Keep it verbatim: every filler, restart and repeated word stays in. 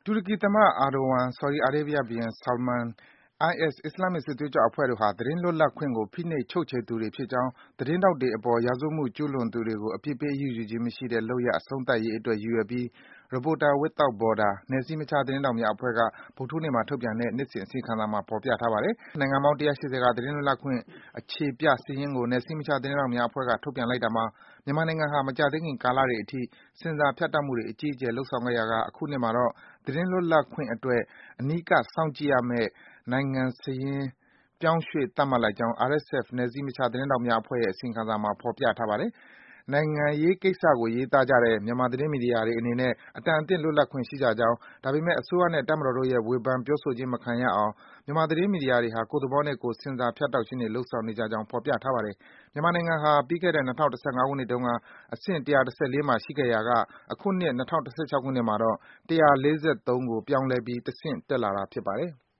တူရကီသမ္မတ Erdogan ၊ ဆော်ဒီအာရေးဗီးယားဘုရင် Salman ၊ အိုင်အက်စ် အစ္စလာမ်စစ်သွေးကြွအဖွဲ့တို့ဟာ သတင်းလွတ်လပ်ခွင့်ကို ဖိနှိပ် ချုပ်ချယ်သူတွေဖြစ်ကြောင်း သတင်းထောက်တွေအပေါ် ရာဇဝတ်မှု ကျူးလွန်သူတွေကို အပြစ်ပေး အရေးယူခြင်းမရှိတဲ့ လုပ်ရပ် အဆုံးသတ်ရေးအတွက် ရည်ရွယ်ပြီး Reporters Without Borders နယ်စည်းမခြား သတင်းထောက်များအဖွဲ့က ဗုဒ္ဓဟူးနေ့မှာ ထုတ်ပြန်တဲ့ နှစ်စဉ် အစီရင်ခံစာမှာ ဖော်ပြထားပါတယ်။ နိုင်ငံပေါင်း ၁၈၀ က သတင်းလွတ်လပ်ခွင့် အခြေပြစာရင်းကို နယ်စည်းမခြား သတင်းထောက်များအဖွဲ့က ထုတ်ပြန်လိုက်တာမှာ မြန်မာနိုင်ငံဟာ မကြာသေးခင် ကာလတွေအထိ ဆင်ဆာဖြတ်တောက်မှုတွေ အကြီးအကျယ် လုပ်ဆောင်ခဲ့ရာက အခုနှစ်မှာတော့ သတင်းလွတ်လပ်ခွင့်အတွက် အနီးကပ် စောင့်ကြည့်ရမယ့် နိုင်ငံစာရင်း ပြောင်းရွှေ့ သတ်မှတ်လိုက်ကြောင်း အာအက်စ်အက်ဖ် နယ်စည်းမခြား သတင်းထောက်များအဖွဲ့ရဲ့ အစီရင်ခံစာမှာ ဖော်ပြထားပါတယ်။ နိုင်ငံရေးကိစ္စကို ရေးသားကြတဲ့ မြန်မာသတင်းမီဒီယာတွေအနေနဲ့ အတန်အသင့် လွတ်လပ်ခွင့်ရှိကြကြောင်း၊ ဒါပေမယ့် အစိုးရနဲ့ တပ်မတော်တို့ရဲ့ ဝေဖန် ပြောဆိုခြင်း မခံရအောင် မြန်မာသတင်းမီဒီယာတွေဟာ ကိုယ့်သဘောနဲ့ကိုယ် ဆင်ဆာဖြတ်တောက်ခြင်းတွေ လုပ်ဆောင်နေကြကြောင်း ဖော်ပြထားပါတယ်။ မြန်မာနိုင်ငံဟာ ပြီးခဲ့တဲ့ ၂၀၁၅ ခုနှစ်တုန်းက အဆင့် ၁၁၄ မှာ ရှိခဲ့ရာက အခုနှစ် ၂၀၁၆ ခုနှစ်မှာတော့ ၁၄၃ ကို ပြောင်းလဲပြီး တဆင့် တက်လာတာ ဖြစ်ပါတယ်။